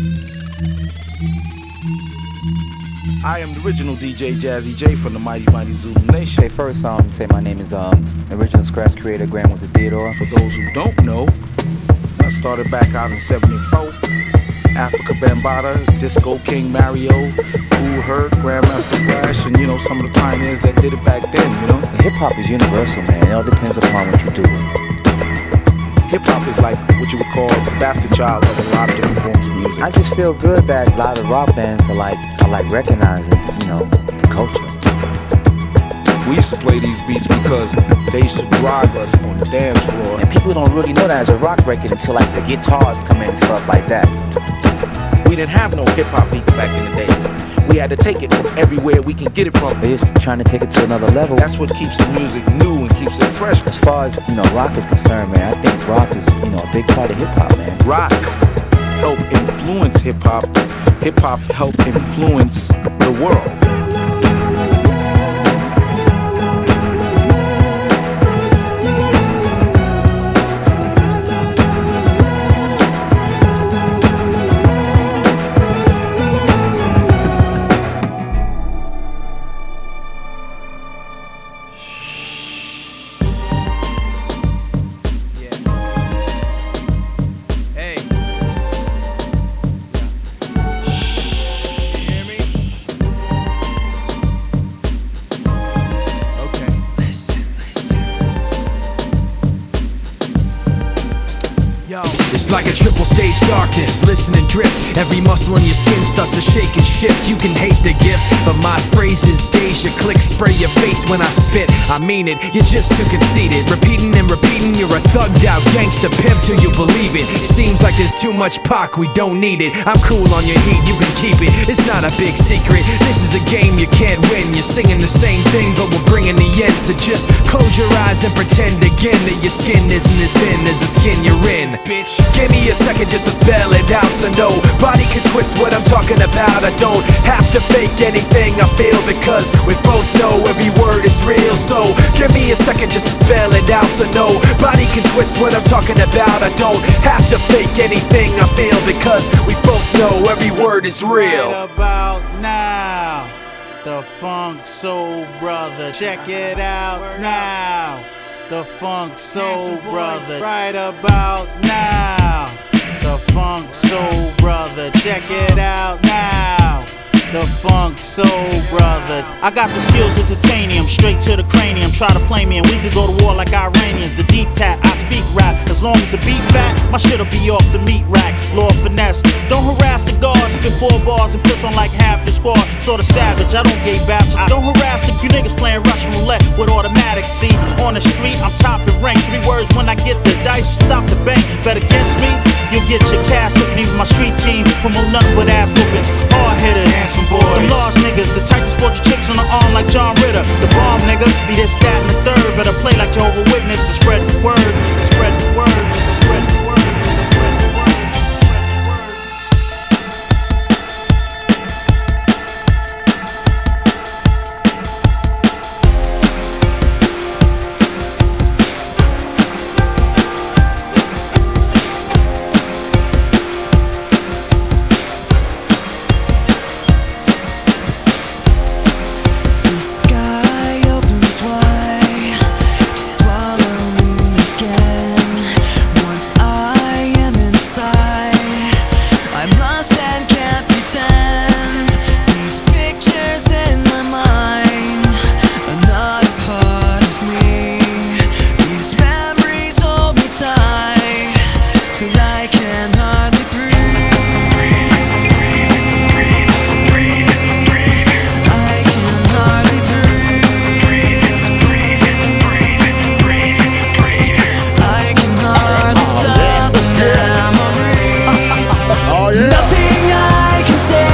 I am the original DJ Jazzy J from the Mighty Mighty Zulu Nation. Hey, first, say my name is original scratch creator Graham was a Theodore. For those who don't know, I started back out in '74. Africa Bambaataa, Disco King Mario, Kool Herc, Grandmaster Flash, and some of the pioneers that did it back then. Hip hop is universal, man. It all depends upon what you do. Hip hop is like what you would call the bastard child of a lot of different forms of music. I just feel good that a lot of rock bands are like recognizing, the culture. We used to play these beats because they used to drive us on the dance floor. And people don't really know that as a rock record until the guitars come in and stuff like that. We didn't have no hip hop beats back in the days. We had to take it from everywhere we can get it from. They're just trying to take it to another level. That's what keeps the music new and keeps it fresh. As far as rock is concerned, man, I think rock is a big part of hip hop, man. Rock helped influence hip hop. Hip hop helped influence the world. It's like a triple stage darkness, listen and drift. Every muscle in your skin starts to shake and shift. You can hate the gift, but my phrases deja click, spray your face when I spit. I mean it, you're just too conceited. Repeating and repeating, you're a thugged out gangster pimp till you believe it. Seems like there's too much Pac, we don't need it. I'm cool on your heat, you can keep it. It's not a big secret, this is a game you can't win. You're singing the same thing, but we're bringing the end. So just close your eyes and pretend again that your skin isn't as thin as the skin you're in. Bitch, give me a second just to spell it out so nobody can twist what I'm talking about. I don't have to fake anything I feel because we both know every word is real. So give me a second just to spell it out so nobody can twist what I'm talking about. I don't have to fake anything I feel because we both know every word is real. Right about now, the Funk Soul Brother, check it out now. The Funk Soul Brother, right about now. The Funk Soul Brother, check it out now. The Funk Soul Brother. I got the skills of titanium, straight to the cranium. Try to play me and we could go to war like Iranians. The deep cat, I speak rap. As long as the beat fat, my shit'll be off the meat rack. Lord Finesse, don't harass the guards. Spit 4 bars and piss on like half the squad. Sorta savage, I don't gay baps. I don't harass if you niggas playing Russian roulette with automatic. See, on the street, I'm top and rank. 3 words when I get the dice, stop the bank. Bet against me, you'll get your cash. Looking even my street team, promote nothing but ass whoopings. Hard hitters, handsome boys. Them large niggas, the type to sport your chicks on the arm like John Ritter. The bomb nigga, be this, that, and the third. Better play like Jehovah's Witness and spread the word. Spread the word. Spread the word. Nothing I can say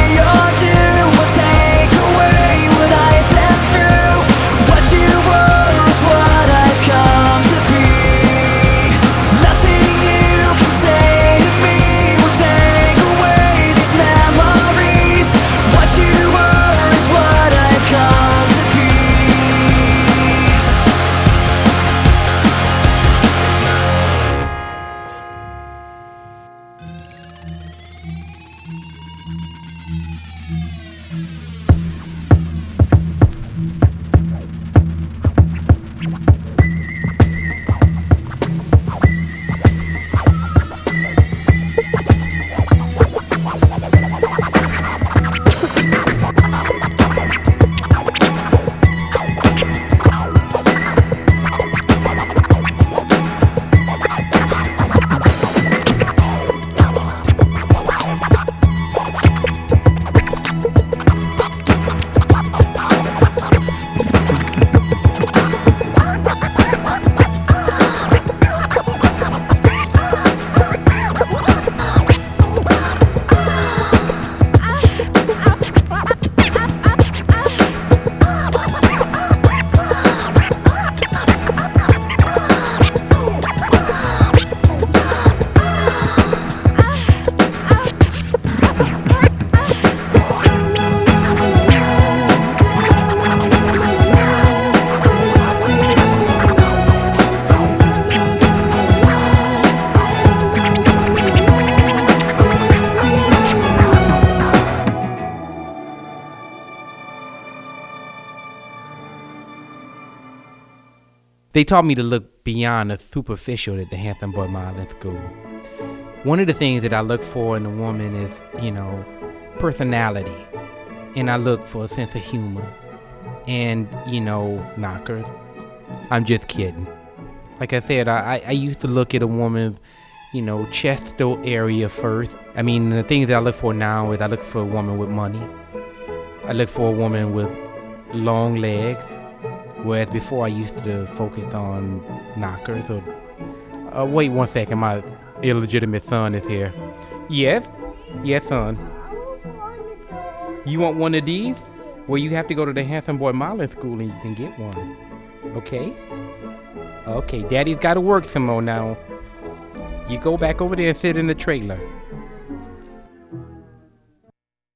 They taught me to look beyond the superficial at the Hampton Boy Modeling School. One of the things that I look for in a woman is, personality. And I look for a sense of humor. And, knockers. I'm just kidding. Like I said, I used to look at a woman's, chest area first. I mean, the things that I look for now is I look for a woman with money. I look for a woman with long legs. Whereas before I used to focus on knockers. Wait 1 second, my illegitimate son is here. Yes? Yes, son. You want one of these? Well, you have to go to the Handsome Boy Modeling School and you can get one. Okay? Okay, Daddy's got to work some more now. You go back over there and sit in the trailer.